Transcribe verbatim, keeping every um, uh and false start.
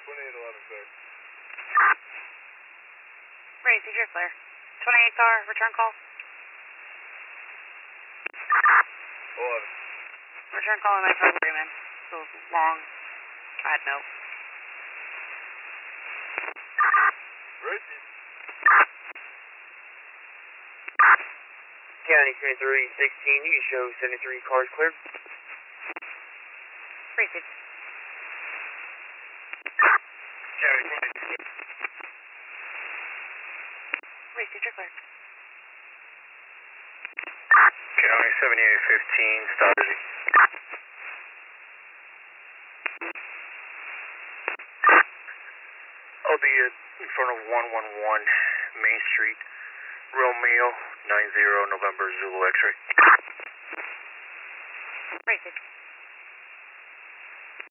twenty-eight eleven, clear. Race, you're clear. twenty-eight car, return call. eleven. Return call on my phone agreement. So long. Bad note. Rosie. County twenty-three sixteen, you can show seventy-three cars clear. Race. County twenty-three. Race, you're clear. County seventy-eight fifteen, stop busy. I'll be at in front of one one one Main Street, Romeo nine zero November Zulu X-ray. Race.